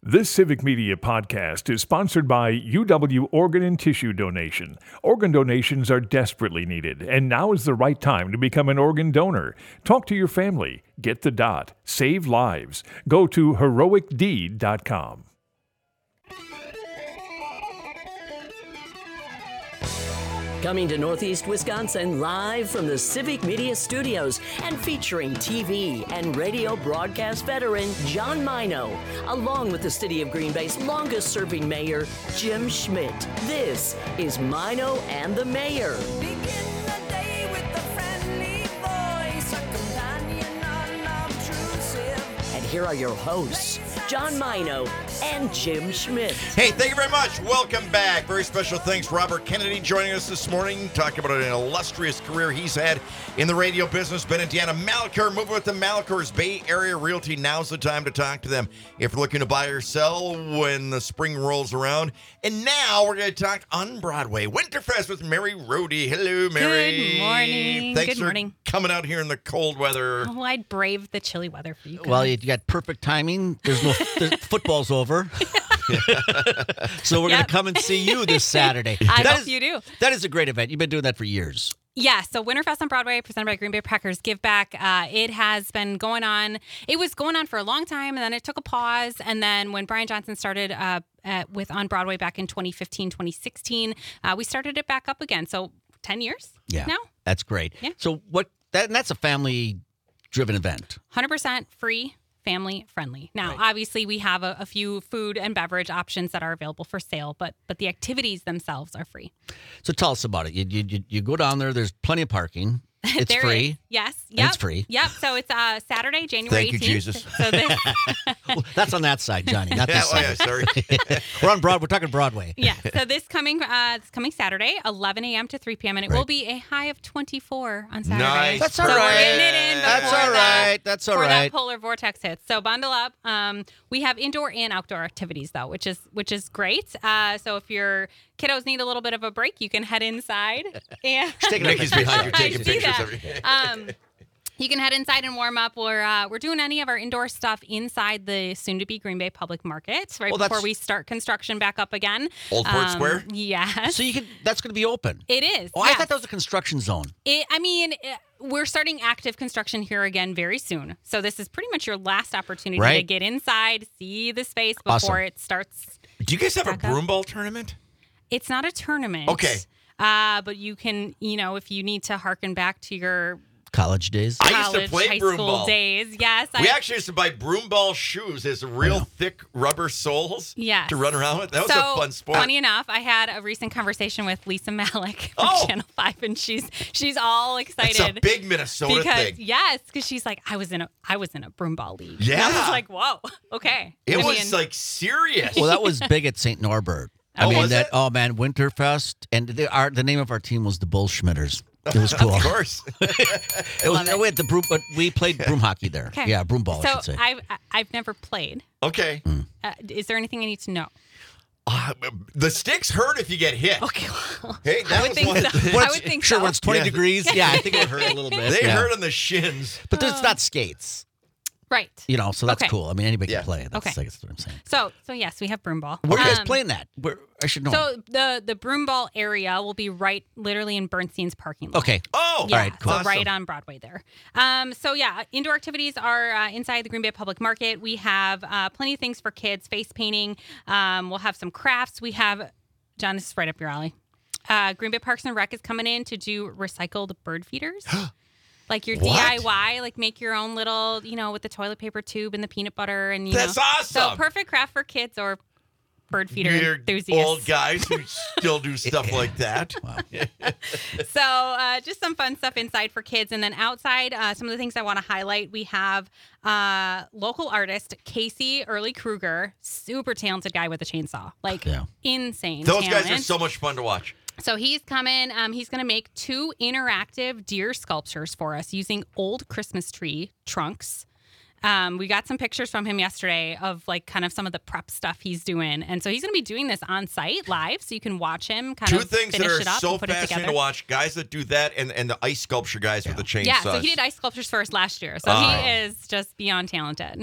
This Civic Media podcast is sponsored by UW Organ and Tissue Donation. Organ donations are desperately needed, and now is the right time to become an organ donor. Talk to your family. Get the dot. Save lives. Go to heroicdeed.com. Coming to Northeast Wisconsin live from the Civic Media Studios and featuring TV and radio broadcast veteran John Mino, along with the City of Green Bay's longest-serving mayor, Jim Schmidt. This is Mino and the Mayor. Begin the day with a friendly voice, a companion unobtrusive. And here are your hosts, John Mino and Jim Schmidt. Hey, thank you very much. Welcome back. Very special thanks. Robert Kennedy joining us this morning, talking about an illustrious career he's had in the radio business. Ben and Deanna Malachor, moving with the Malachors, Bay Area Realty. Now's the time to talk to them if you're looking to buy or sell when the spring rolls around. And now we're going to talk on Broadway. Winterfest with Mary Rohde. Hello, Mary. Good morning. Thanks Good morning. for coming out here in the cold weather. Oh, I'd brave the chilly weather for you guys. Well, you got perfect timing. There's no football's over. So we're going to come and see you this Saturday. I hope you do. That is a great event. You've been doing that for years. Yeah, so Winterfest on Broadway, presented by Green Bay Packers Give Back. It has been going on. It was going on for a long time, and then it took a pause. And then when Brian Johnson started with On Broadway back in 2015, 2016, we started it back up again. So 10 years now. That's great. Yeah. So that's a family-driven event. 100% free. Family friendly. Now, obviously, we have a few food and beverage options that are available for sale, but the activities themselves are free. So tell us about it. You go down there. There's plenty of parking. It's There free. is. Yes. And Yep. it's free. Yep. So it's Saturday, January 18th. Thank you, Jesus. So this, Well, that's on that side, Johnny, not this Yeah, side. sorry. We're on Broadway. We're talking Broadway. yeah. So this coming Saturday, 11 a.m. to 3 p.m. and it will be a high of 24 on Saturday. Nice. That's So all we're right. getting it in That's before all right. That's all before right. that polar vortex hits. So bundle up. We have indoor and outdoor activities though, which is great. So if your kiddos need a little bit of a break, you can head inside. And Nikki's behind you taking I see pictures that. of you. You can head inside and warm up. We're doing any of our indoor stuff inside the soon-to-be Green Bay Public Market right before we start construction back up again. Old Fort Square? Yes. So that's going to be open. It is. Oh, yes. I thought that was a construction zone. We're starting active construction here again very soon. So this is pretty much your last opportunity to Right. get inside, see the space before Awesome. it starts. Do you guys have a Back up. broom ball tournament? It's not a tournament. Okay. But you can, if you need to harken back to your College days. I used to college, play high broom school ball. days. Yes. We actually used to buy broom ball shoes as real thick rubber soles Yes. to run around with. That was So, a fun sport. Funny enough, I had a recent conversation with Lisa Malik from Oh! Channel 5, and she's all excited. It's a big Minnesota thing. because she's like, I was in a broom ball league. Yeah. And I was like, whoa, okay. It I was mean, serious. Well, that was big at St. Norbert. Was it? Oh man, Winterfest, and the name of our team was the Bullschmitters. It was cool. Of course. We had the broom, but we played broom hockey there. Okay. Yeah, broom ball, I should So say. I've never played. Okay. Is there anything I need to know? The sticks hurt if you get hit. Okay, well, Hey, that I would was think one. so. I would think sure, so. when it's 20 Yeah. degrees, yeah, I think it would hurt a little bit. They yeah. hurt on the shins. But it's not skates, Right. so that's Okay. cool. I mean, anybody Yeah. can play. That's, Okay. that's what I'm saying. So yes, we have broom ball. Where are you guys playing that? I should know. So the broom ball area will be literally in Bernstein's parking lot. Okay. Oh, Yeah, all right, cool. so right on Broadway there. So yeah, indoor activities are inside the Green Bay Public Market. We have plenty of things for kids, face painting. We'll have some crafts. We have, John, this is right up your alley. Green Bay Parks and Rec is coming in to do recycled bird feeders. Like your What? DIY, like make your own little, with the toilet paper tube and the peanut butter and That's So awesome. perfect craft for kids or bird feeder We're enthusiasts. old guys who still do stuff like that. So just some fun stuff inside for kids. And then outside, some of the things I want to highlight, we have local artist Casey Early Kruger, super talented guy with a chainsaw, like insane Those talent. guys are so much fun to watch. So he's coming. He's going to make 2 interactive deer sculptures for us using old Christmas tree trunks. We got some pictures from him yesterday of like kind of some of the prep stuff he's doing. And so he's going to be doing this on site live so you can watch him kind Two of things that finish are it up so and put it fascinating together. to watch. Guys that do that and the ice sculpture guys with the chainsaws. Yeah, so he did ice sculptures first last year. So he is just beyond talented.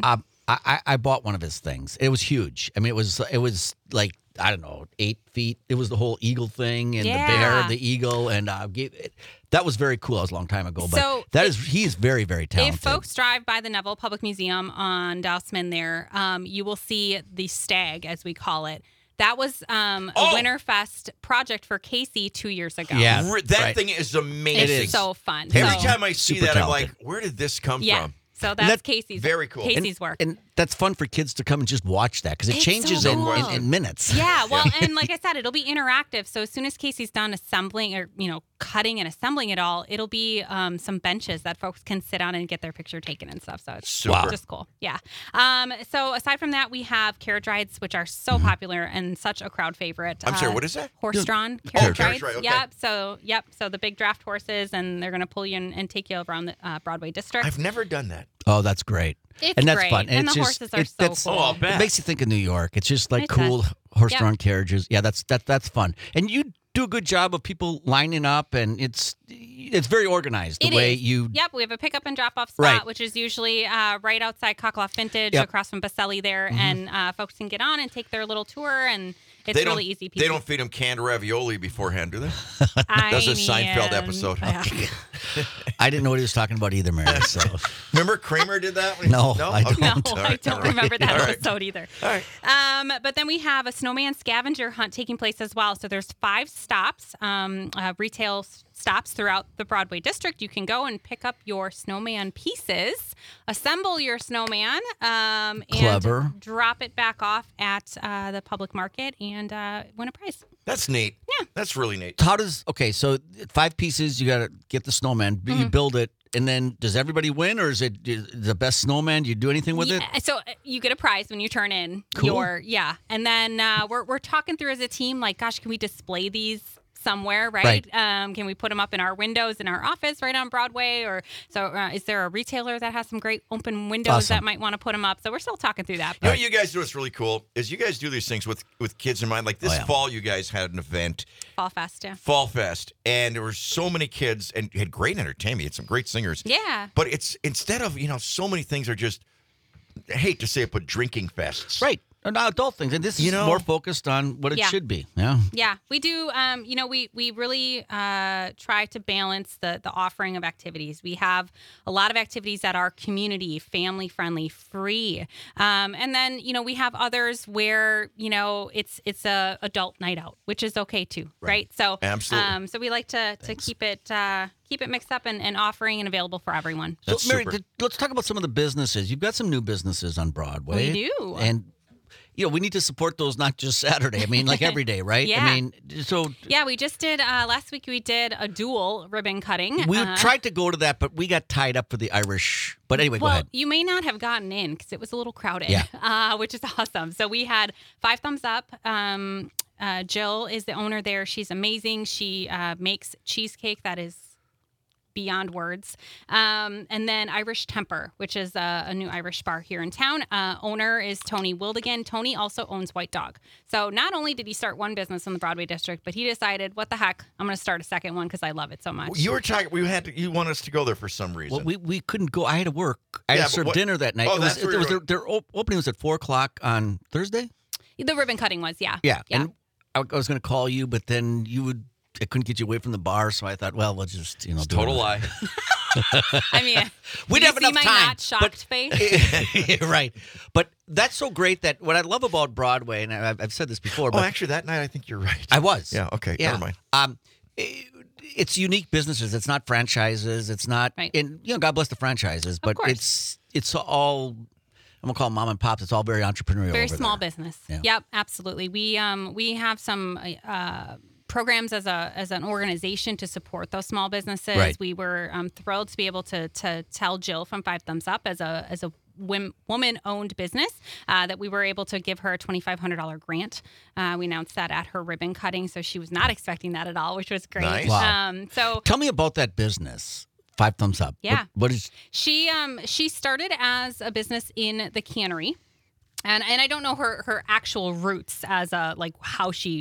I bought one of his things. It was huge. I mean, it was like, I don't know, 8 feet. It was the whole eagle thing and the bear, the eagle, and that was very cool. That was a long time ago, but So he is very, very talented. If folks drive by the Neville Public Museum on Dousman there, you will see the stag, as we call it. That was a Winterfest project for Casey 2 years ago. Yeah. That thing is amazing. It's so fun. Every So- time I see Super that, I'm talented. like, where did this come yeah. from? So that's That- Casey's very cool. Casey's work. And that's fun for kids to come and just watch that because it It's changes so in, cool. in minutes. Yeah, well, and like I said, it'll be interactive. So as soon as Casey's done assembling or, cutting and assembling it all, it'll be some benches that folks can sit on and get their picture taken and stuff. So it's Super. just cool. Yeah. So aside from that, we have carriage rides, which are so popular and such a crowd favorite. I'm sorry, what is that? Horse-drawn Carriage carriage rides. ride, okay. Yep. So the big draft horses, and they're going to pull you and take you around the Broadway district. I've never done that. Oh, that's great. It's and that's great. fun. And it's the just, horses are so that's- cool. Oh, I'll bet. It makes you think of New York. It's just like It cool does. horse-drawn carriages. Yeah, that's fun. And you do a good job of people lining up, and it's very organized the It way is. you. Yep, we have a pickup and drop off spot, Right. which is usually right outside Cockaloff Vintage, Yep. across from Baselli there, and folks can get on and take their little tour, and it's They don't, really easy. They don't feed them canned ravioli beforehand, do they? I That's a Seinfeld episode. Yeah. I didn't know what he was talking about either, Mary. So Remember Kramer did that? When No, I Okay. don't. No, All I right, don't all right. remember that All right. episode either. All right. But then we have a snowman scavenger hunt taking place as well. So there's 5 stops, retail stops throughout the Broadway district. You can go and pick up your snowman pieces, assemble your snowman, Clever. and drop it back off at the public market and win a prize. That's neat. Yeah. That's really neat. how does so 5 pieces? You got to get the snowman. Mm-hmm. You build it, and then does everybody win, or is it the best snowman? Do you do anything with it? So you get a prize when you turn in Cool. and then we're talking through as a team, like, gosh, can we display these somewhere, right? Can we put them up in our windows in our office right on Broadway, or so is there a retailer that has some great open windows Awesome. that might want to put them up? So we're still talking through that. You know what you guys do? What's really cool is you guys do these things with kids in mind. Like this Oh, yeah. fall, you guys had an event, Fall Fest, yeah. Fall Fest, and there were so many kids, and you had great entertainment. You had some great singers. Yeah. But it's instead of so many things are just, I hate to say it, but drinking fests. Right. Not adult things, and this is more focused on what it Yeah. should be. Yeah. Yeah, we do. We really try to balance the offering of activities. We have a lot of activities that are community, family friendly, free, and then we have others where it's a adult night out, which is okay too, right? So Absolutely. so we like to keep it mixed up and offering and available for everyone. So, That's Mary, super. let's talk about some of the businesses. You've got some new businesses on Broadway. We do. And, we need to support those not just Saturday. I mean, like every day, right? Yeah. I mean, so Yeah, we just did last week. We did a dual ribbon cutting. we tried to go to that, but we got tied up for the Irish. But anyway, go Well, ahead. you may not have gotten in because it was a little crowded, Yeah. which is awesome. So we had 5 thumbs up. Jill is the owner there. She's amazing. She makes cheesecake that is beyond words. And then Irish Temper, which is a new Irish bar here in town. Owner is Tony Wildigan. Tony also owns White Dog. So not only did he start one business in the Broadway district, but he decided, what the heck, I'm going to start a second one because I love it so much. You were talking. You want us to go there for some reason. Well, we couldn't go. I had to work. I had Yeah, to but serve what- dinner that night. Oh, it that's where you were- their opening was at 4:00 on Thursday. The ribbon cutting was, yeah. Yeah. And I was going to call you, but then I couldn't get you away from the bar, so I thought, well, we'll just do Total it. lie. I mean, We'd you have see enough my time, not shocked face? Right. But that's so great that what I love about Broadway, and I've said this before, Oh, but actually, that night I think you're right. I was. Yeah. Okay. Yeah. Never mind. It's unique businesses. It's not franchises. It's not, Right. and God bless the franchises, but course. it's all, I'm gonna call them mom and pops. It's all very entrepreneurial. Very over small there. business. Yeah. Yep, absolutely. We have some programs as an organization to support those small businesses. Right. We were thrilled to be able to tell Jill from 5 Thumbs Up as a woman-owned business that we were able to give her a $2,500 grant. We announced that at her ribbon cutting, so she was not expecting that at all, which was great. Nice. Wow. So Tell me about that business. 5 Thumbs Up. Yeah. What is? she started as a business in the cannery, and I don't know her actual roots as how she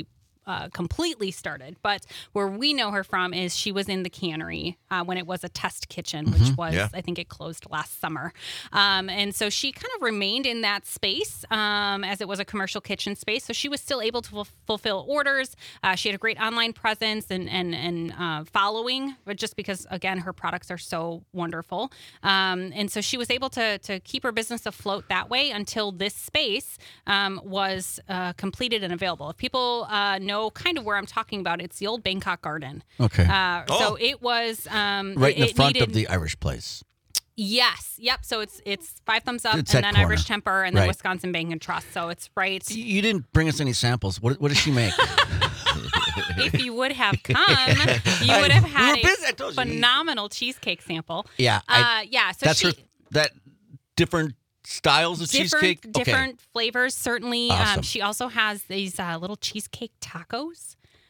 completely started. But where we know her from is she was in the cannery when it was a test kitchen, which was, I think it closed last summer. And so she kind of remained in that space as it was a commercial kitchen space. So she was still able to fulfill orders. She had a great online presence and following, but just because, again, her products are so wonderful. And so she was able to keep her business afloat that way until this space was completed and available. If people know kind of where I'm talking about, it's the old Bangkok Garden. Okay. So it was right in the front of the Irish place. Yes. Yep. So it's 5 Thumbs Up It's and that then corner. Irish Temper and then Right. Wisconsin Bank and Trust. So it's right. You didn't bring us any samples. What does she make? If you would have come, you would have had we were busy, I told you. a phenomenal cheesecake sample. Yeah. Yeah. So that's that different styles of cheesecake. Different flavors, certainly. Awesome. She also has these little cheesecake tacos.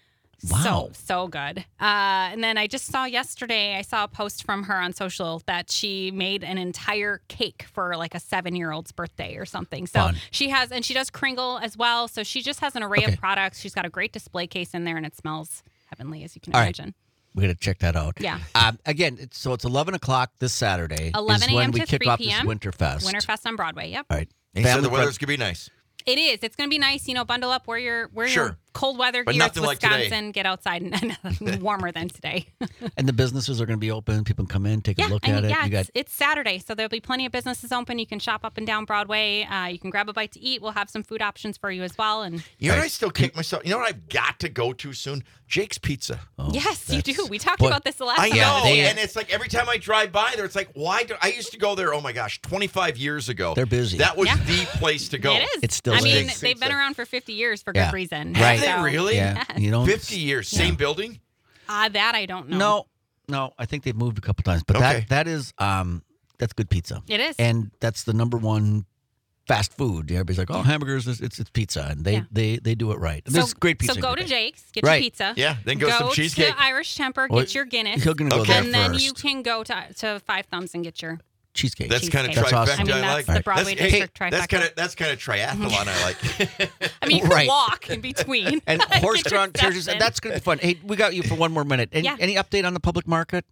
Wow. So good. And then I just saw yesterday, I saw a post from her on social that she made an entire cake for like a 7-year-old's birthday or something. So Fun. she has, and she does Kringle as well. So she just has an array of products. She's got a great display case in there and it smells heavenly, as you can All right. imagine. We got to check that out. Yeah. Again, it's 11 o'clock this Saturday. 11 is when a.m. we to kick 3 off p.m. this Winterfest. Winterfest on Broadway. Yep. All right. And he said the Family weather's going to be nice. It is. It's going to be nice. Bundle up, wear your Sure. cold weather But gear. It's nothing like today. Wisconsin. Get outside and warmer than today. And the businesses are going to be open. People can come in, take a look at it. You got it's Saturday, so there'll be plenty of businesses open. You can shop up and down Broadway. You can grab a bite to eat. We'll have some food options for you as well. And You know what I still kick myself? You know what I've got to go to soon? Jake's Pizza. yes, you do. We talked Boy, about this the last I time. know, they- and it's like every time I drive by there, it's like, why do I used to go there? Oh my gosh, 25 years ago. They're busy. That was Yeah. the place to go. It is. It still I is. mean, Jake's they've been Pizza. around for 50 years for Yeah. good reason. Right. Have they really? Yeah. You don't 50 years, same building. That I don't know. No. I think they've moved a couple times, but Okay. that is that's good pizza. It is. And that's the number one fast food. Everybody's like, oh, hamburgers, it's pizza, and they do it right. And there's great pizza. So go to in Jake's, get Right. your pizza. Yeah, then go some cheesecake. to Irish Temper, Well, get your Guinness. You're gonna go Okay. there and then first. you can go to 5 Thumbs and get your. Cheesecake. That's kind of Cheesecake. That's trifecta. awesome. I mean, I that's like. the Broadway That's- district trifecta. That's kind of triathlon I like. I mean, you can Right. walk in between. and Get your horse-drawn steps carriages. in. That's going to be fun. Hey, we got you for one more minute. Any update on the public market?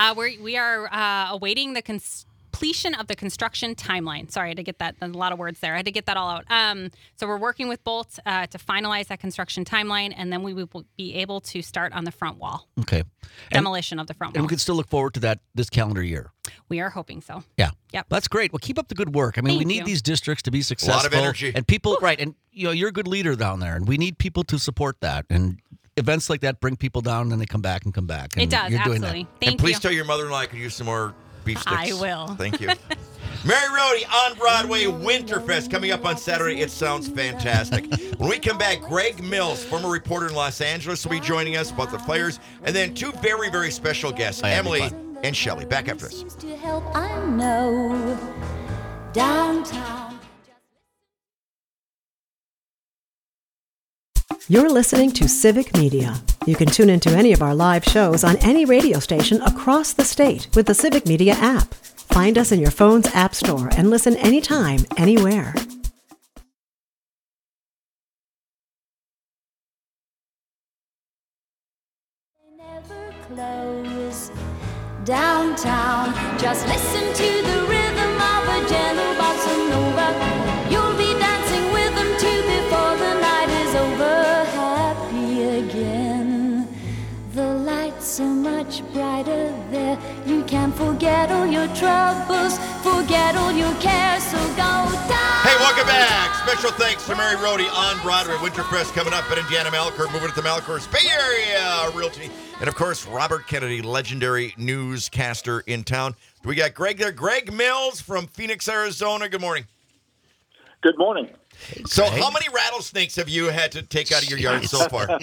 We are awaiting the completion of the construction timeline. Sorry, I had to get that. A lot of words there. I had to get that all out. So we're working with Bolt to finalize that construction timeline, and then we will be able to start on the front wall, Okay. demolition of the front And wall. we can still look forward to that this calendar year. We are hoping so. Yeah. Yep. That's great. Well, keep up the good work. I mean, we Thank need you. these districts to be successful. energy. And people, right. And, you're a good leader down there, and we need people to support that. And events like that bring people down, and then they come back and come back. And It does, You're doing absolutely. that. Thank And please you. tell your mother-in-law I could use some more beef sticks. I will. Thank you. Mary Rohde on Broadway Winterfest coming up on Saturday. It sounds fantastic. When we come back, Greg Mills, former reporter in Los Angeles, will be joining us about the fires. And then 2 very, very special guests, that'd be Emily fun. and Shelley. Back after this. Seems to help, I know. Downtown. You're listening to Civic Media. You can tune into any of our live shows on any radio station across the state with the Civic Media app. Find us in your phone's app store and listen anytime, anywhere. They never close. Downtown, just listen to the rhythm of a gentle bossa nova. You'll be dancing with them too before the night is over. Happy again. The lights so much brighter there. You can forget all your troubles, forget all your cares. So go down. Hey, welcome back. Special thanks to Mary Rohde on Broadway. Winterfest coming up at Indiana Malcourt, moving to the Malcourt Bay Area Realty. And, of course, Robert Kennedy, legendary newscaster in town. We got Greg there. Greg Mills from Phoenix, Arizona. Good morning. Good morning. So how many rattlesnakes have you had to take out of your yard so far?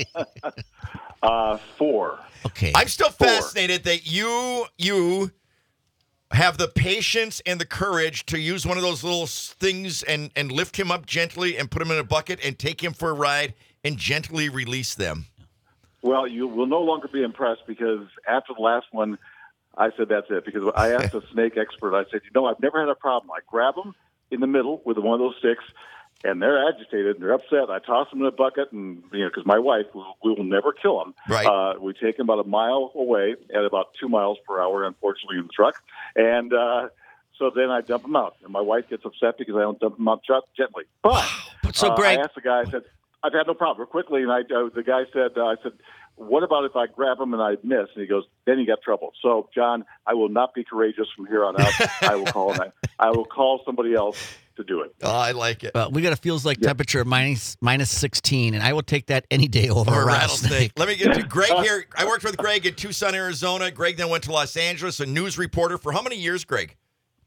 4. Okay. I'm still fascinated that you have the patience and the courage to use one of those little things and lift him up gently and put him in a bucket and take him for a ride and gently release them. Well, you will no longer be impressed because after the last one, I said that's it. Because I asked a snake expert, I said, I've never had a problem. I grab them in the middle with one of those sticks, and they're agitated and they're upset. I toss them in a bucket, and because my wife, we will never kill them. Right. We take them about a mile away at about 2 miles per hour, unfortunately, in the truck, and so then I dump them out. And my wife gets upset because I don't dump them out gently. But So, Greg, I asked the guy. I said, "I've had no problem." Quickly, and the guy said, "I said, what about if I grab him and I miss?" And he goes, "Then you got trouble." So, John, I will not be courageous from here on out. I will call somebody else to do it. Oh, I like it. we got a feels like temperature of minus 16, and I will take that any day over a rattlesnake. Let me get to Greg here. I worked with Greg in Tucson, Arizona. Greg then went to Los Angeles, a news reporter for how many years, Greg?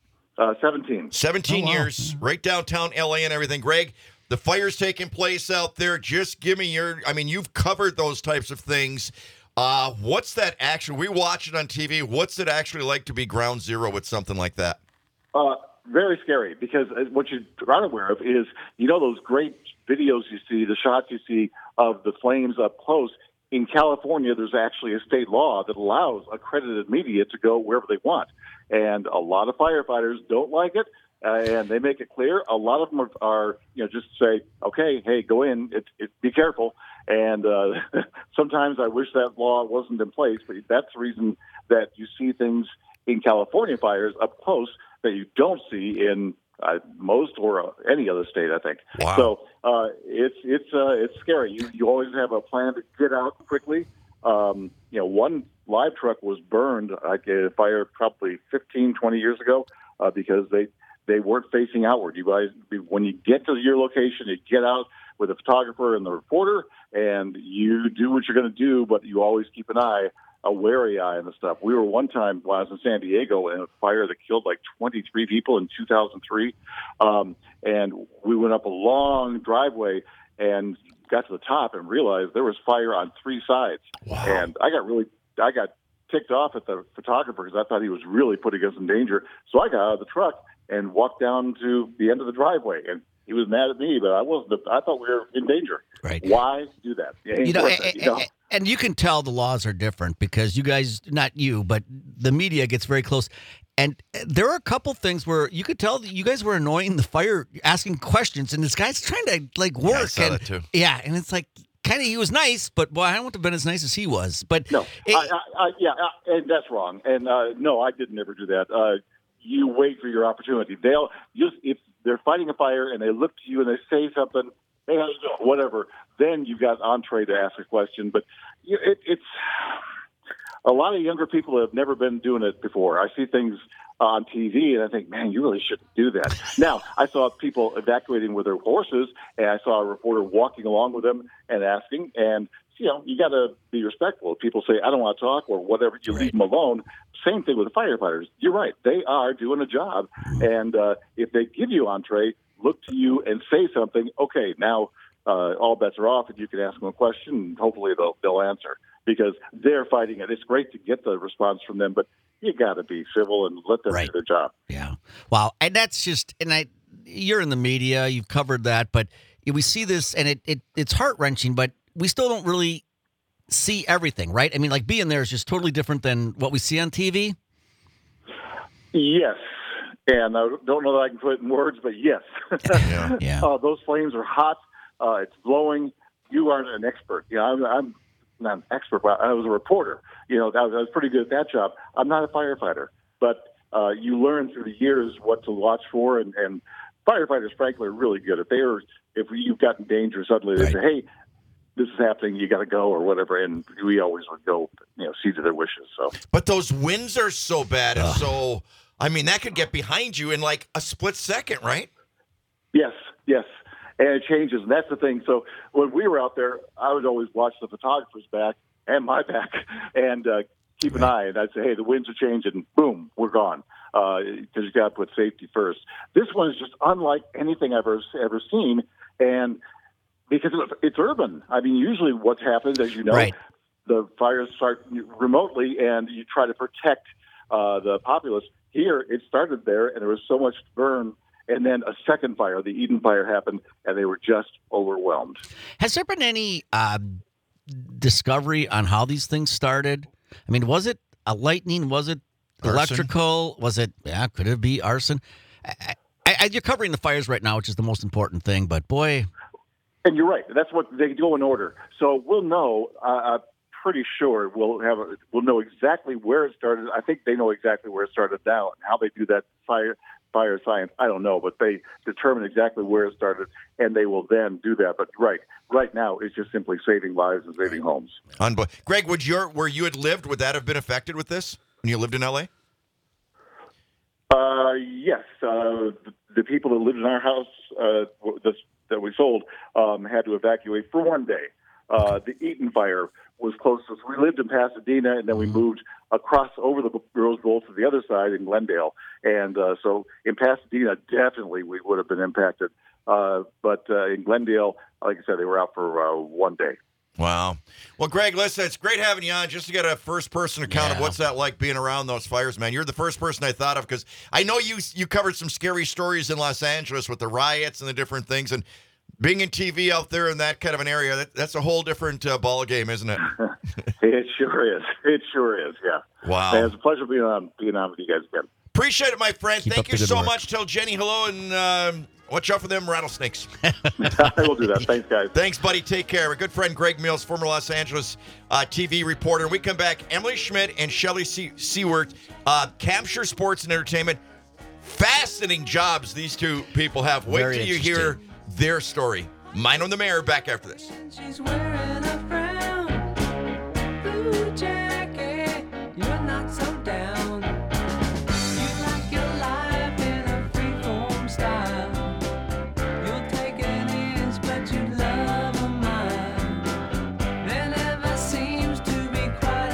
17. 17 years, right downtown L.A. and everything. Greg, the fire's taking place out there. Just give me you've covered those types of things. What's that actually? We watch it on TV. What's it actually like to be ground zero with something like that? Very scary, because what you're unaware of is, those great videos you see, the shots you see of the flames up close. In California, there's actually a state law that allows accredited media to go wherever they want. And a lot of firefighters don't like it, and they make it clear. A lot of them are just say, okay, hey, go in, be careful. And sometimes I wish that law wasn't in place, but that's the reason that you see things in California fires up close that you don't see in most or any other state, I think. Wow. So it's scary. You always have a plan to get out quickly. One live truck was burned like a fire probably 15, 20 years ago because they weren't facing outward. You guys, when you get to your location, you get out with a photographer and the reporter, and you do what you're going to do, but you always keep a wary eye on the stuff. We were one time when I was in San Diego in a fire that killed like 23 people in 2003. And we went up a long driveway and got to the top and realized there was fire on 3 sides. Wow. And I got ticked off at the photographer because I thought he was really putting us in danger. So I got out of the truck and walked down to the end of the driveway, and he was mad at me, but I wasn't. I thought we were in danger. Right. Why do that? It ain't worth it. And you can tell the laws are different because you guys, not you, but the media gets very close. And there are a couple things where you could tell that you guys were annoying the fire, asking questions, and this guy's trying to work. Yeah, I saw that too. Yeah, and it's like, kind of, he was nice, but boy, I don't want to have been as nice as he was. But no, and that's wrong. And no, I didn't ever do that. You wait for your opportunity. They'll if they're fighting a fire and they look to you and they say something, hey, how's it going? Whatever. Then you've got entree to ask a question. But it's a lot of younger people have never been doing it before. I see things on TV and I think, man, you really shouldn't do that. Now, I saw people evacuating with their horses, and I saw a reporter walking along with them and asking. And you got to be respectful. If people say, I don't want to talk or whatever, you leave them alone. Same thing with the firefighters. You're right. They are doing a job. And if they give you entree, look to you and say something, okay, now all bets are off and you can ask them a question and hopefully they'll answer because they're fighting it. It's great to get the response from them, but you got to be civil and let them do their job. Yeah. Wow. And that's just, you're in the media, you've covered that, but we see this and it's heart-wrenching, but we still don't really see everything, right? I mean, like being there is just totally different than what we see on TV. Yes. And I don't know that I can put it in words, but yes. Yeah. Those flames are hot. It's blowing. You aren't an expert. I'm not an expert, but I was a reporter. I was pretty good at that job. I'm not a firefighter, but you learn through the years what to watch for, and firefighters, frankly, are really good. If you've gotten danger suddenly, they say, hey, this is happening, you got to go or whatever, and we always would go, see to their wishes. So, but those winds are so bad, and so that could get behind you in like a split second, right? Yes, and it changes, and that's the thing. So when we were out there, I would always watch the photographer's back and my back, and keep an eye. And I'd say, hey, the winds are changing, boom, we're gone, because you got to put safety first. This one is just unlike anything I've ever seen, and because it's urban. Usually what's happened, as you know, the fires start remotely and you try to protect the populace. Here, it started there and there was so much burn. And then a second fire, the Eden Fire, happened and they were just overwhelmed. Has there been any discovery on how these things started? Was it a lightning? Was it electrical? Was it, could it be arson? You're covering the fires right now, which is the most important thing. But boy, And you're right. That's what they go in order. So we'll know. I'm pretty sure we'll know exactly where it started. I think they know exactly where it started now. And how they do that fire science, I don't know, but they determine exactly where it started, and they will then do that. But right now, it's just simply saving lives and saving homes. Greg, where you had lived, would that have been affected with this when you lived in L.A.? Yes. The people that lived in our house that we sold had to evacuate for one day. The Eaton fire was close to us. We lived in Pasadena, and then we moved across over the Rose Bowl to the other side in Glendale. And so in Pasadena, definitely we would have been impacted. But in Glendale, like I said, they were out for one day. Wow. Well, Greg, listen, it's great having you on just to get a first-person account of what's that like being around those fires, man. You're the first person I thought of because I know you covered some scary stories in Los Angeles with the riots and the different things, and being in TV out there in that kind of an area, that's a whole different ball game, isn't it? It sure is. It sure is, yeah. Wow. And it's a pleasure being on with you guys again. Appreciate it, my friend. Keep Thank up you the good so work. much. Tell Jenny hello, and watch out for them rattlesnakes. I will do that. Thanks, guys. Thanks, buddy. Take care. Our good friend Greg Mills, former Los Angeles TV reporter. When we come back, Emily Schmidt and Shelley Seward, Capture Sports and Entertainment. Fascinating jobs these two people have. Wait Very till you interesting. hear their story. Mine on the Mayor, back after this. She's wearing a brown blue jacket. You're not so down. You like your life in a freeform style. You'll take an inch, but you love a mile. There never seems to be quite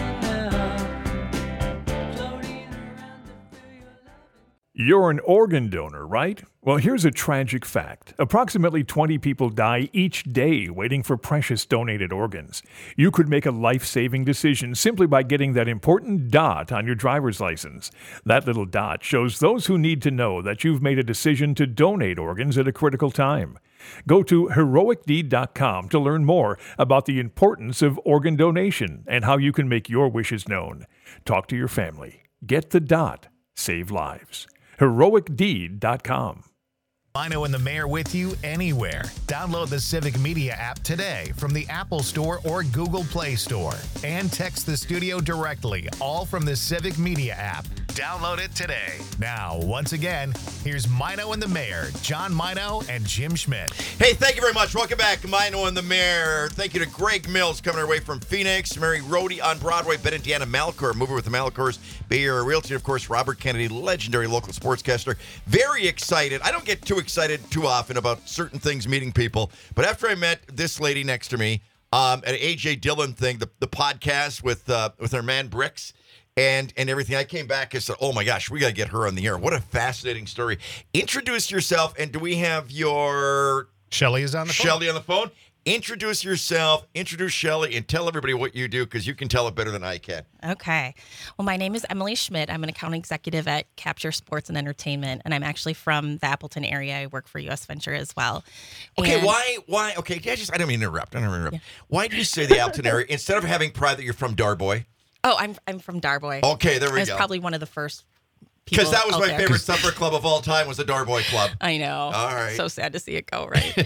enough. Floating around to fill your loving. You're an organ donor, right? Well, here's a tragic fact. Approximately 20 people die each day waiting for precious donated organs. You could make a life-saving decision simply by getting that important dot on your driver's license. That little dot shows those who need to know that you've made a decision to donate organs at a critical time. Go to heroicdeed.com to learn more about the importance of organ donation and how you can make your wishes known. Talk to your family. Get the dot. Save lives. heroicdeed.com. Mino and the Mayor with you anywhere. Download the Civic Media app today from the Apple Store or Google Play Store. And text the studio directly, all from the Civic Media app. Download it today. Now, once again, here's Mino and the Mayor, John Mino and Jim Schmidt. Hey, thank you very much. Welcome back to Mino and the Mayor. Thank you to Greg Mills coming our way from Phoenix, Mary Rohde on Broadway, Ben and Deanna Malcor, mover with the Malcors, Bay Area Realty, and of course, Robert Kennedy, legendary local sportscaster. Very excited. I don't get too excited too often about certain things, meeting people, but after I met this lady next to me at AJ Dillon thing, the podcast with our man Bricks, and everything, I came back and said, oh my gosh, we got to get her on the air. What a fascinating story. Introduce yourself, and do we have your Shelley is on the phone. Shelley on the phone? Introduce yourself, introduce Shelley, and tell everybody what you do, because you can tell it better than I can. Okay. Well, my name is Emily Schmidt. I'm an account executive at Capture Sports and Entertainment, and I'm actually from the Appleton area. I work for U.S. Venture as well. Okay, And- why? Okay, I don't mean to interrupt. Why do you say the Appleton area instead of having pride that you're from Darboy? Oh, I'm from Darboy. Okay, there we I was go. probably one of the first people Because that was out my there. favorite supper club of all time, was the Darboy Club. I know. All right. So sad to see it go, right?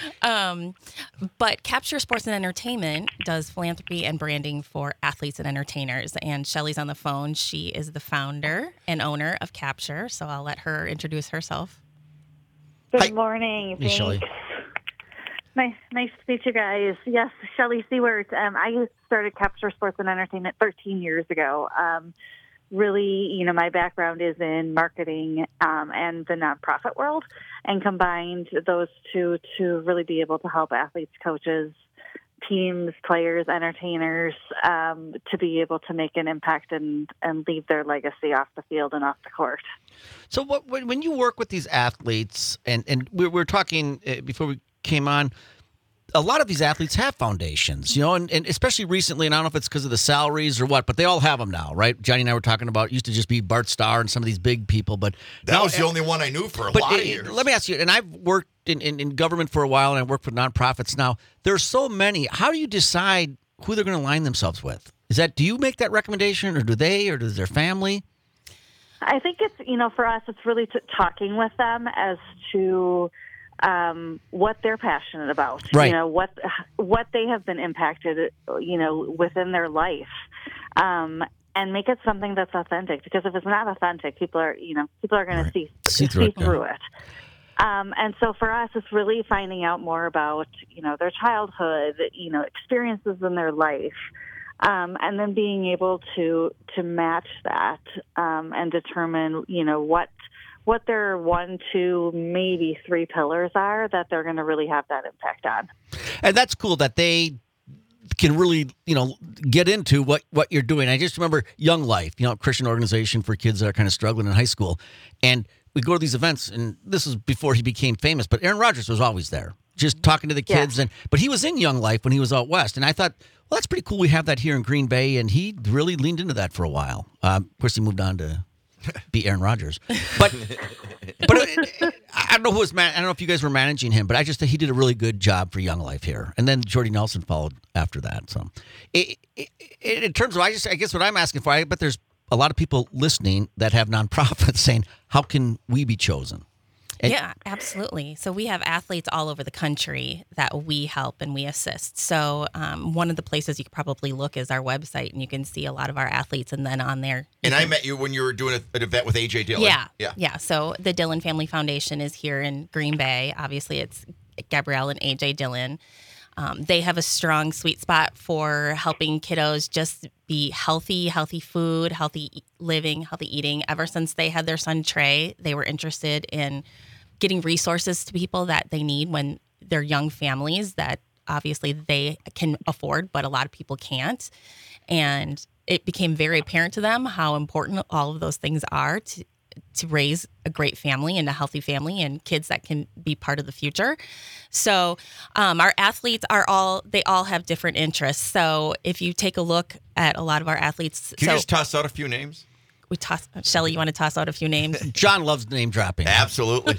But Capture Sports and Entertainment does philanthropy and branding for athletes and entertainers. And Shelley's on the phone. She is the founder and owner of Capture. So I'll let her introduce herself. Good Hi. morning. Hey, Shelley. Nice to meet you guys. Yes, Shelley Seward. I started Capture Sports and Entertainment 13 years ago. Really, my background is in marketing and the nonprofit world, and combined those two to really be able to help athletes, coaches, teams, players, entertainers to be able to make an impact and leave their legacy off the field and off the court. So when you work with these athletes, and we were talking before we came on, a lot of these athletes have foundations, and especially recently, and I don't know if it's because of the salaries or what, but they all have them now, right? Johnny and I were talking about, it used to just be Bart Starr and some of these big people, but That was the only one I knew for a lot of years. Let me ask you, and I've worked in government for a while, and I work for nonprofits now. There's so many. How do you decide who they're going to align themselves with? Do you make that recommendation, or do they, or does their family? I think it's, for us, it's really talking with them as to what they're passionate about, Right. what they have been impacted, within their life, and make it something that's authentic. Because if it's not authentic, people are going to see through it. And so for us, it's really finding out more about, their childhood, experiences in their life. And then being able to match that and determine, what their 1, 2, maybe 3 pillars are that they're going to really have that impact on. And that's cool that they can really, get into what you're doing. I just remember Young Life, Christian organization for kids that are kind of struggling in high school. And we go to these events, and this is before he became famous, but Aaron Rodgers was always there, just talking to the kids. But he was in Young Life when he was out west. And I thought, well, that's pretty cool. We have that here in Green Bay, and he really leaned into that for a while. Of course, he moved on to be Aaron Rodgers. But I don't know who was I don't know if you guys were managing him, but I just think he did a really good job for Young Life here. And then Jordy Nelson followed after that. So, in terms of, I guess what I'm asking for, I bet there's a lot of people listening that have nonprofits saying, "How can we be chosen?" Yeah, absolutely. So we have athletes all over the country that we help and we assist. So one of the places you could probably look is our website, and you can see a lot of our athletes. And then on there, And I met you when you were doing an event with AJ Dillon. Yeah. So the Dillon Family Foundation is here in Green Bay. Obviously, it's Gabrielle and AJ Dillon. They have a strong sweet spot for helping kiddos just be healthy food, healthy living, healthy eating. Ever since they had their son Trey, they were interested in getting resources to people that they need when they're young families that obviously they can afford, but a lot of people can't. And it became very apparent to them how important all of those things are to raise a great family and a healthy family and kids that can be part of the future. So our athletes they all have different interests. So if you take a look at a lot of our athletes. Can you just toss out a few names? Shelley, you want to toss out a few names? John loves name dropping. Absolutely.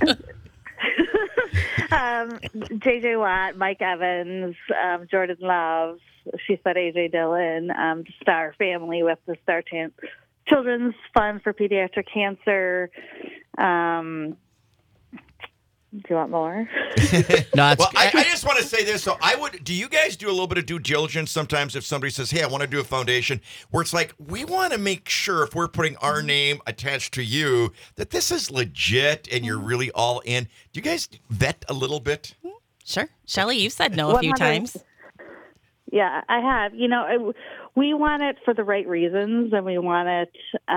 JJ Watt, Mike Evans, Jordan Love, she said AJ Dillon, Star Family with the Star Children's Fund for Pediatric Cancer. Do you want more? No, well, I just want to say this. So do you guys do a little bit of due diligence sometimes if somebody says, hey, I want to do a foundation, where it's like, we want to make sure if we're putting our name attached to you that this is legit and you're really all in. Do you guys vet a little bit? Sure. Shelley, you've said no a few times. Yeah, I have. We want it for the right reasons, and we want it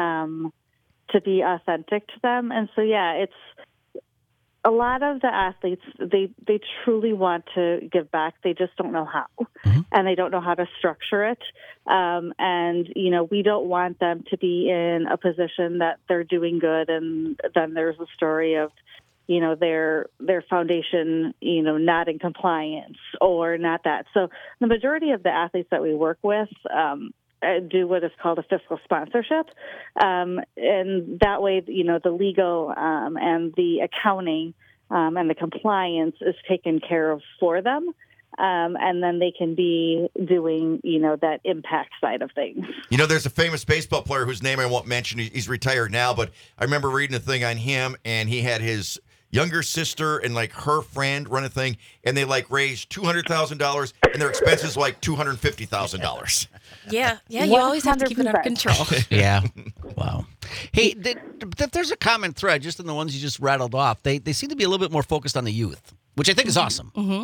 to be authentic to them. And so, it's a lot of the athletes, they truly want to give back. They just don't know how, and they don't know how to structure it. And, we don't want them to be in a position that they're doing good, and then there's a story of, their foundation, not in compliance or not that. So the majority of the athletes that we work with do what is called a fiscal sponsorship. And that way, the legal and the accounting and the compliance is taken care of for them. And then they can be doing, that impact side of things. There's a famous baseball player whose name I won't mention. He's retired now, but I remember reading a thing on him, and he had his younger sister and her friend run a thing, and they raised $200,000, and their expenses $250,000. Yeah. You always have to keep it under control. Yeah. Wow. Hey, there's a common thread just in the ones you just rattled off. They seem to be a little bit more focused on the youth, which I think is awesome. Mm-hmm.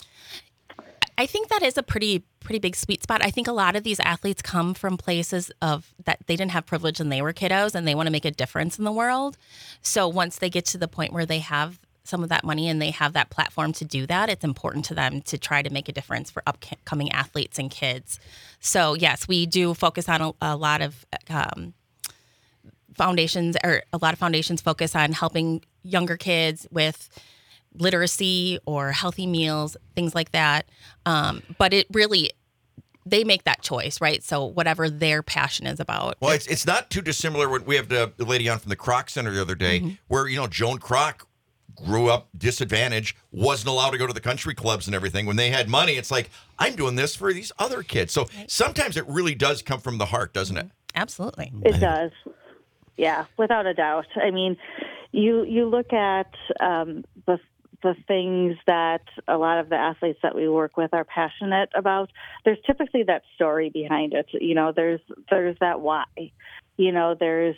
I think that is a pretty big sweet spot. I think a lot of these athletes come from places that they didn't have privilege when they were kiddos, and they want to make a difference in the world. So once they get to the point where they have some of that money and they have that platform to do that, it's important to them to try to make a difference for upcoming athletes and kids. So yes, we do focus on a lot of foundations, or a lot of foundations focus on helping younger kids with literacy or healthy meals, things like that. But it really, they make that choice, right? So whatever their passion is about. Well, it's not too dissimilar. When we have the lady on from the Kroc Center the other day, where, Joan Kroc grew up disadvantaged, wasn't allowed to go to the country clubs and everything. When they had money, it's like, I'm doing this for these other kids. So sometimes it really does come from the heart, doesn't it? Absolutely. It does. Yeah, without a doubt. I mean, you look at the things that a lot of the athletes that we work with are passionate about. There's typically that story behind it. There's that why. There's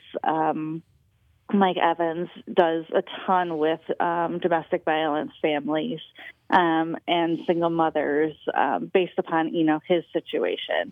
Mike Evans does a ton with domestic violence families and single mothers based upon his situation.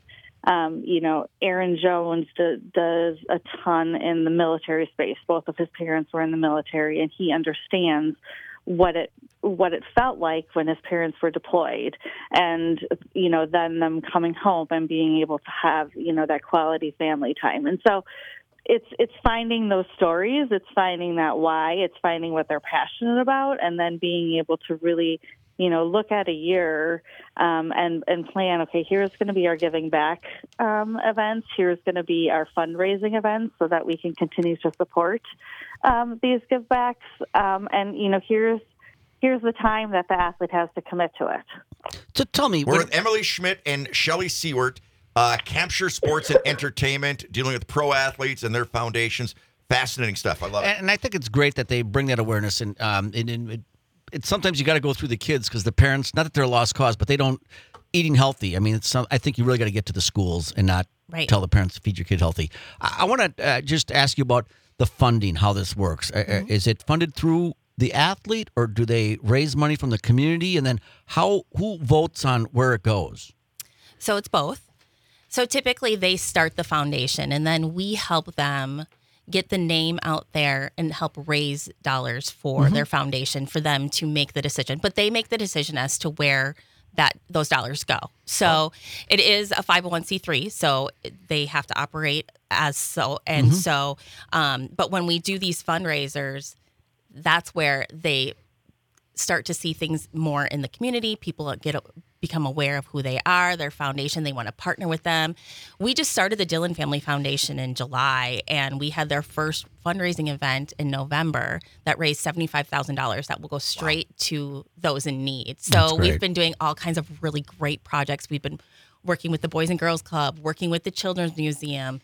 Aaron Jones does a ton in the military space. Both of his parents were in the military, and he understands what it felt like when his parents were deployed, and then them coming home and being able to have that quality family time. And so it's finding those stories, it's finding that why, it's finding what they're passionate about, and then being able to really look at a year and plan, okay, here's going to be our giving back events. Here's going to be our fundraising events so that we can continue to support these give backs. And, here's the time that the athlete has to commit to it. So tell me. We're with Emily Schmidt and Shelley Seward, Capture Sports and Entertainment, dealing with pro athletes and their foundations. Fascinating stuff. I love it. And I think it's great that they bring that awareness. And it's sometimes you got to go through the kids because the parents, not that they're a lost cause, but they don't eating healthy. I mean, I think you really got to get to the schools and not tell the parents to feed your kid healthy. I want to just ask you about the funding, how this works. Is it funded through the athlete, or do they raise money from the community? And then who votes on where it goes? So it's both. So typically they start the foundation, and then we help them get the name out there and help raise dollars for their foundation for them to make the decision. But they make the decision as to where those dollars go. So it is a 501c3, so they have to operate as so. And so, but when we do these fundraisers, that's where they start to see things more in the community. People become aware of who they are, their foundation. They want to partner with them. We just started the Dillon Family Foundation in July, and we had their first fundraising event in November that raised $75,000 that will go straight to those in need. So we've been doing all kinds of really great projects. We've been working with the Boys and Girls Club, working with the Children's Museum.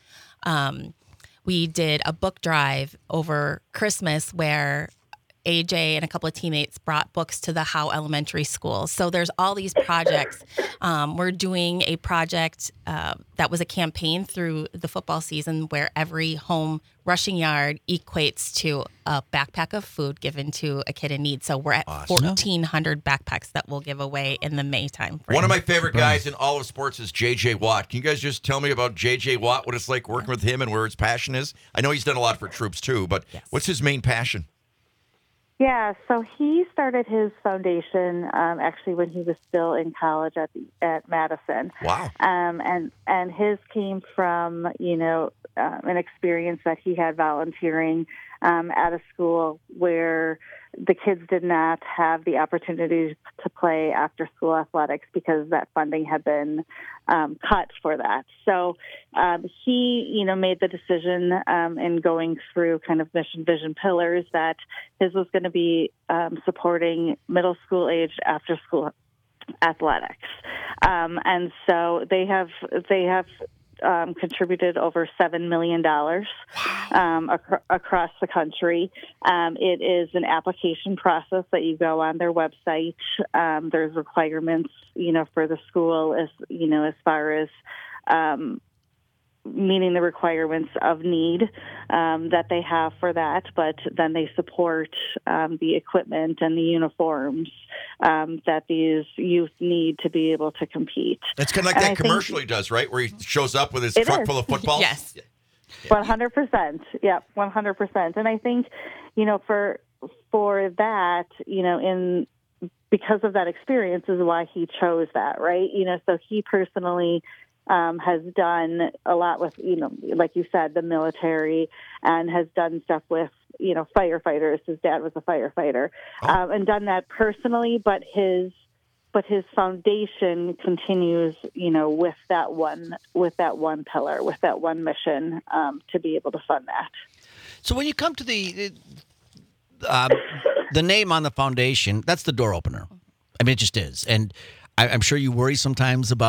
We did a book drive over Christmas where AJ and a couple of teammates brought books to the Howe Elementary School. So there's all these projects. We're doing a project that was a campaign through the football season where every home rushing yard equates to a backpack of food given to a kid in need. So we're at 1,400 backpacks that we'll give away in the May time frame. One of my favorite guys in all of sports is J.J. Watt. Can you guys just tell me about J.J. Watt, what it's like working with him and where his passion is? I know he's done a lot for troops too, but what's his main passion? Yeah, so he started his foundation actually when he was still in college at Madison. Wow. And his came from an experience that he had volunteering at a school where the kids did not have the opportunity to play after school athletics because that funding had been cut for that. So he, made the decision in going through kind of mission, vision pillars that his was going to be supporting middle school age after school athletics. And so they have contributed over $7 million across the country. It is an application process that you go on their website. There's requirements, for the school as far as meeting the requirements of need that they have for that, but then they support the equipment and the uniforms that these youth need to be able to compete. That's kind of like that commercial he does, right? Where he shows up with his truck full of footballs? Yes. 100%. Yeah, 100%. And I think, for that, because of that experience is why he chose that, right? So he personally has done a lot with, like you said, the military, and has done stuff with, firefighters. His dad was a firefighter, and done that personally. But his foundation continues, with that one pillar, with that one mission, to be able to fund that. So when you come to the name on the foundation, that's the door opener. I mean, it just is, and I'm sure you worry sometimes about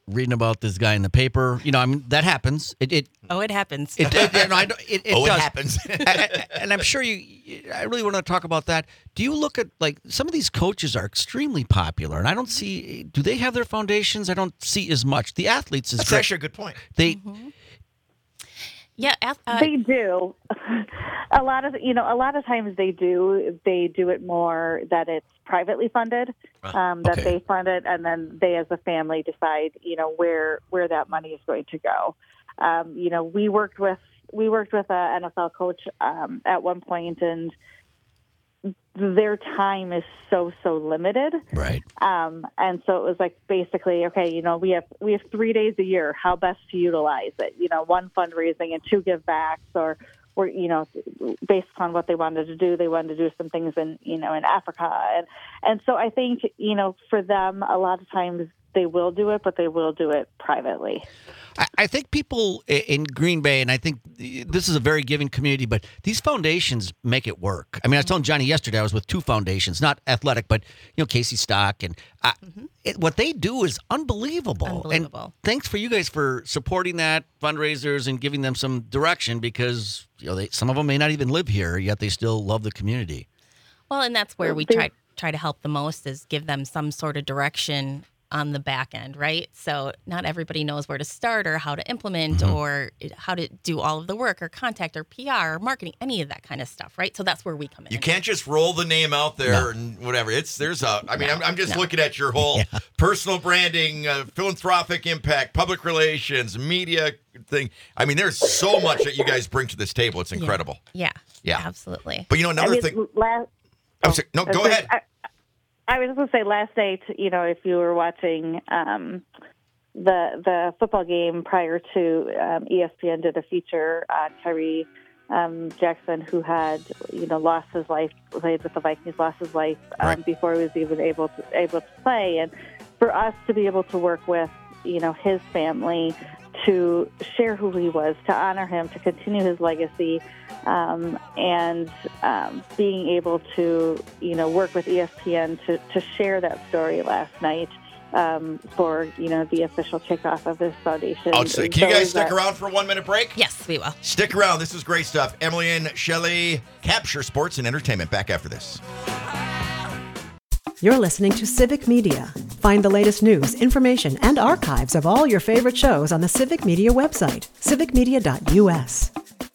reading about this guy in the paper. I mean, that happens. It happens. It does. Happens. And I'm sure I really want to talk about that. Do you look at, like, some of these coaches are extremely popular, and I don't see, do they have their foundations? I don't see as much. The athletes is That's great. actually a good point. They, Yeah, They do. A lot of times they do it more that it's privately funded, that okay. they fund it, and then they as a family decide, where that money is going to go. We worked with an NFL coach at one point, and their time is so limited. right. And so it was like, basically, okay, we have 3 days a year. How best to utilize it? 1 fundraising and 2 give backs, or based on what they wanted to do, they wanted to do some things in Africa, and so I think for them, a lot of times they will do it, but they will do it privately. I think people in Green Bay, and I think this is a very giving community, but these foundations make it work. I mean, I was telling Johnny yesterday I was with 2 foundations, not athletic, but Casey Stock, and what they do is unbelievable. And thanks for you guys for supporting that, fundraisers, and giving them some direction, because some of them may not even live here, yet they still love the community. Well, and that's where we try to help the most, is give them some sort of direction on the back end, right? So not everybody knows where to start or how to implement or how to do all of the work or contact or PR or marketing, any of that kind of stuff, right? So that's where we come in. You can't just roll the name out there and whatever. I'm just looking at your whole personal branding, philanthropic impact, public relations, media thing. I mean, there's so much that you guys bring to this table. It's incredible. Yeah, Yeah. absolutely. But another thing. Go ahead. I was just going to say, last night, if you were watching the football game prior to ESPN did a feature on Tyree Jackson, who had lost his life, played with the Vikings, lost his life before he was even able to play, and for us to be able to work with his family, to share who he was, to honor him, to continue his legacy, and being able to, work with ESPN to share that story last night for, the official kickoff of this foundation. Can you guys stick around for a 1-minute break? Yes, we will. Stick around. This is great stuff. Emily and Shelley, Capture Sports and Entertainment. Back after this. You're listening to Civic Media. Find the latest news, information, and archives of all your favorite shows on the Civic Media website, civicmedia.us.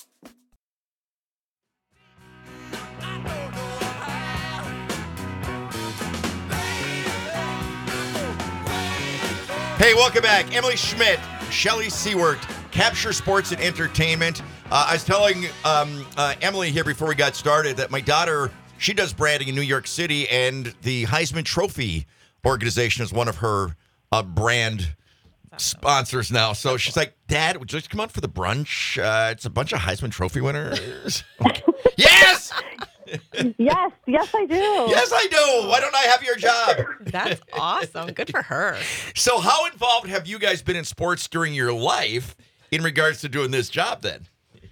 Hey, welcome back. Emily Schmidt, Shelley Seward, Capture Sports and Entertainment. I was telling Emily here before we got started that my daughter, she does branding in New York City, and the Heisman Trophy organization is one of her brand sponsors now. So she's like, Dad, would you like to come out for the brunch? It's a bunch of Heisman Trophy winners. Yes! Yes, I do. Yes, I do. Why don't I have your job? That's awesome. Good for her. So how involved have you guys been in sports during your life in regards to doing this job then?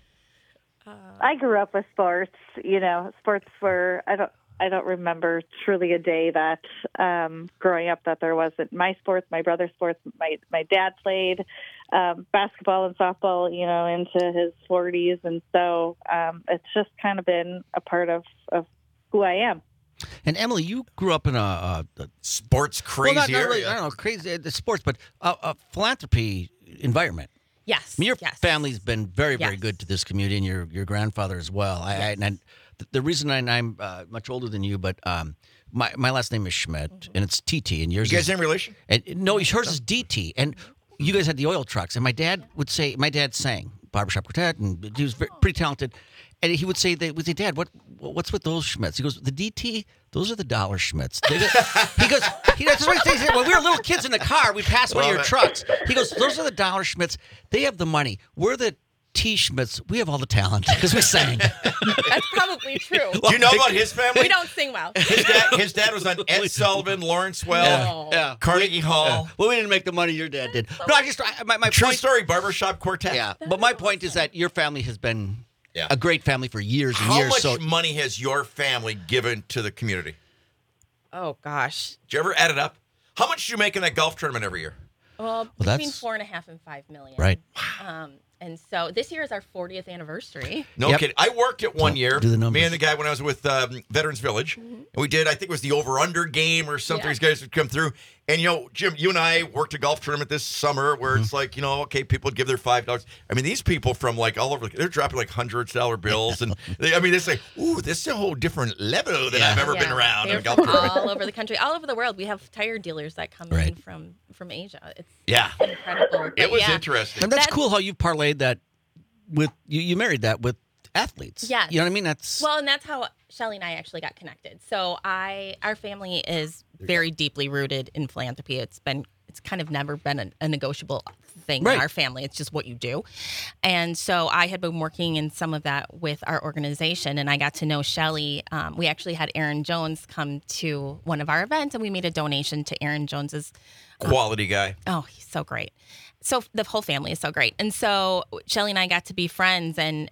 I grew up with sports. Sports were, I don't remember truly a day that growing up that there wasn't my sports, my brother's sports. My dad played basketball and softball, into his 40s. And so it's just kind of been a part of who I am. And Emily, you grew up in a sports crazy not area. really, I don't know, crazy sports, but a philanthropy environment. Yes. I mean, your family's been very, very good to this community, and your grandfather as well. The reason I'm much older than you, but my last name is Schmidt, and it's TT, and yours. You guys in relation? No, hers is DT, and you guys had the oil trucks, and my dad sang barbershop quartet, and he was pretty talented. And he would say, Dad, what's with those Schmidts? He goes, the DT, those are the dollar Schmidts. He goes, that's what he says. When we were little kids in the car, we'd pass one of your trucks. He goes, those are the dollar Schmidts. They have the money. We're the T. Schmidts. We have all the talent because we sang. That's probably true. Do you know about his family? We don't sing well. His dad was on Ed Sullivan, Lawrence Welk, Carnegie Hall. Yeah. Well, we didn't make the money your dad did. No, my true point, story, barbershop quartet. Yeah, but my point is that your family has been a great family for years and years. How much money has your family given to the community? Oh, gosh. Did you ever add it up? How much do you make in that golf tournament every year? Well, between that's- 4.5 and 5 million. Right. And so this year is our 40th anniversary. No Yep. kidding. I worked it one year. Do the numbers. Me and the guy when I was with Veterans Village. And we did, I think it was the over-under game or something. Yeah. These guys would come through. And, Jim, you and I worked a golf tournament this summer where it's like, okay, people would give their $5. I mean, these people from like all over, they're dropping like $100 bills. And they say, ooh, this is a whole different level than I've ever been around in They're a golf from tournament. all over the country, all over the world. We have tire dealers that come in from Asia. It's Yeah. incredible. It But was yeah. interesting. And that's cool how you parlayed that with you married that with athletes. Yes. You know what I mean? That's Well, and that's how Shelly and I actually got connected. So our family is very deeply rooted in philanthropy. It's kind of never been a negotiable thing Right. in our family. It's just what you do. And so I had been working in some of that with our organization, and I got to know Shelly. We actually had Aaron Jones come to one of our events, and we made a donation to Aaron Jones's. Quality guy. Oh, he's so great. So the whole family is so great. And so Shelly and I got to be friends, and,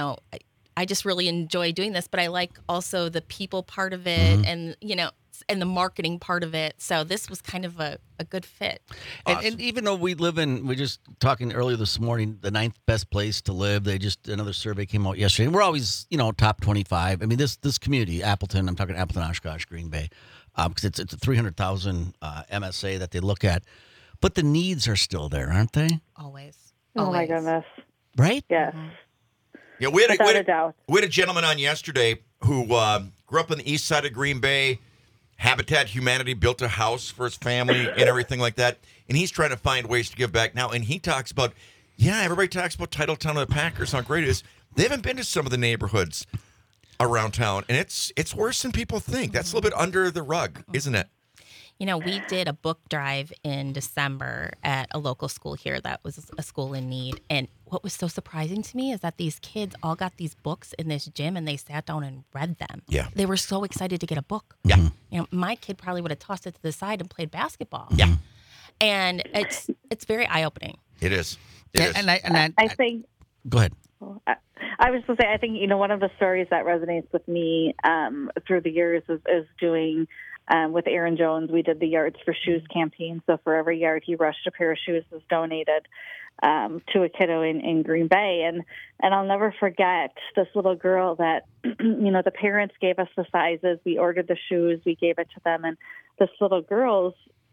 I just really enjoy doing this, but I like also the people part of it and the marketing part of it. So this was kind of a good fit. and even though we just talking earlier this morning, the 9th best place to live. Another survey came out yesterday. And we're always, top 25. I mean, this community, Appleton, I'm talking Appleton, Oshkosh, Green Bay, because it's a 300,000 MSA that they look at. But the needs are still there, aren't they? Always. Oh, my goodness. Right? Yes. Yeah, we had Without a doubt. a gentleman on yesterday who grew up on the east side of Green Bay. Habitat Humanity built a house for his family and everything like that. And he's trying to find ways to give back now. And he talks about, everybody talks about Titletown of the Packers, how great it is. They haven't been to some of the neighborhoods around town. And it's worse than people think. That's a little bit under the rug, isn't it? We did a book drive in December at a local school here that was a school in need. And what was so surprising to me is that these kids all got these books in this gym and they sat down and read them. Yeah. They were so excited to get a book. Yeah. My kid probably would have tossed it to the side and played basketball. Yeah. And it's very eye-opening. It is. I think. Go ahead. I was going to say, I think, one of the stories that resonates with me through the years is doing, with Aaron Jones, we did the Yards for Shoes campaign. So for every yard he rushed, a pair of shoes was donated to a kiddo in Green Bay. And I'll never forget this little girl that, the parents gave us the sizes. We ordered the shoes. We gave it to them. And this little girl's,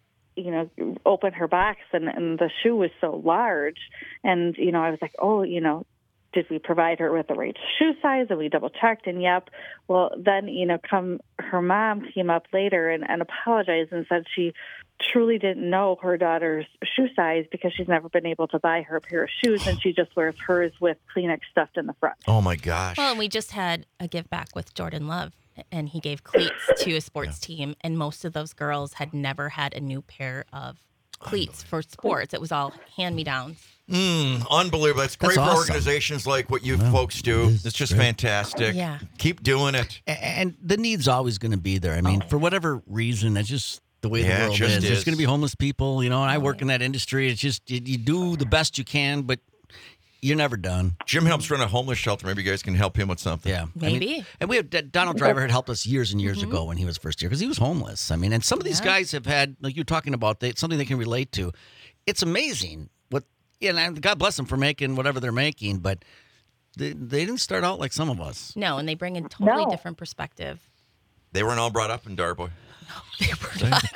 opened her box and the shoe was so large. And, I was like, did we provide her with the right shoe size? And we double checked, and yep. Well, then, her mom came up later and apologized and said she truly didn't know her daughter's shoe size because she's never been able to buy her a pair of shoes, and she just wears hers with Kleenex stuffed in the front. Oh, my gosh. Well, and we just had a give back with Jordan Love, and he gave cleats to a sports team, and most of those girls had never had a new pair of cleats for sports. It was all hand-me-downs. Unbelievable. That's great That's for awesome. organizations like what you folks do. It's just fantastic. Yeah. Keep doing it. And the need's always going to be there. I mean, for whatever reason, it's just the way Yeah, it the world just is. is. There's going to be homeless people, and I work in that industry. It's just you do the best you can, but you're never done. Jim helps run a homeless shelter. Maybe you guys can help him with something. Yeah. Maybe. And we have Donald Driver had helped us years and years ago when he was first here because he was homeless. I mean, and some of these guys have had, like you're talking about, something they can relate to. It's amazing and God bless them for making whatever they're making, but they didn't start out like some of us. No, and they bring a totally No. different perspective. They weren't all brought up in Darboy. They were not.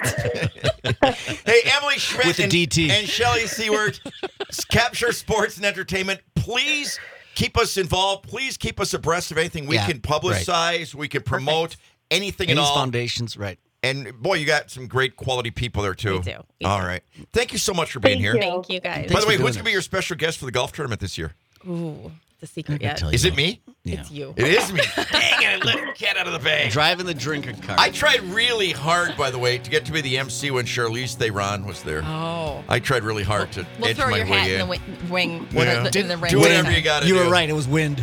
Hey, Emily Schmidt With the and, DT. and Shelley Seward, Capture Sports and Entertainment. Please keep us involved. Please keep us abreast of anything we Yeah, can publicize, we can promote, anything at These all. foundations, right. And boy, you got some great quality people there too. We do. We All do. right. Thank you so much for being Thank here. you. Thank you, guys. By Thanks the for way, doing who's going to be this. your special guest for the golf tournament this year? Ooh, the I secret can yet. tell you. Is it me? Yeah. It's you. It is me. Dang it, I let the cat out of the bag. Driving the drinking car. I tried really hard, by the way, to get to be the MC when Charlize Theron was there. Oh. I tried really hard to We'll edge throw my your way hat in. in the wing, Yeah. in the ring. Do whatever you got to do. You were right. It was wind.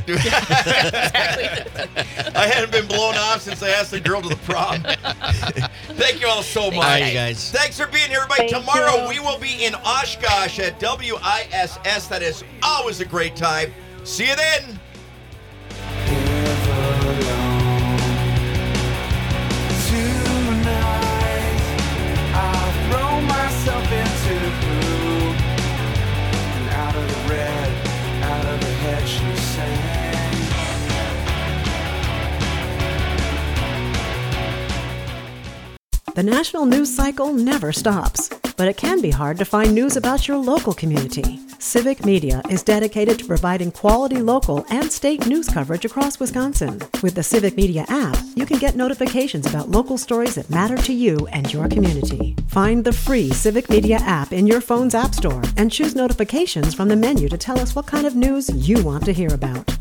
I hadn't been blown off since I asked the girl to the prom. Thank you all so much. All right, you guys. Thanks for being here, everybody. Thank Tomorrow you. we will be in Oshkosh at WISS. That is always a great time. See you then. Tonight, I'll throw myself into the groove. The national news cycle never stops, but it can be hard to find news about your local community. Civic Media is dedicated to providing quality local and state news coverage across Wisconsin. With the Civic Media app, you can get notifications about local stories that matter to you and your community. Find the free Civic Media app in your phone's app store and choose notifications from the menu to tell us what kind of news you want to hear about.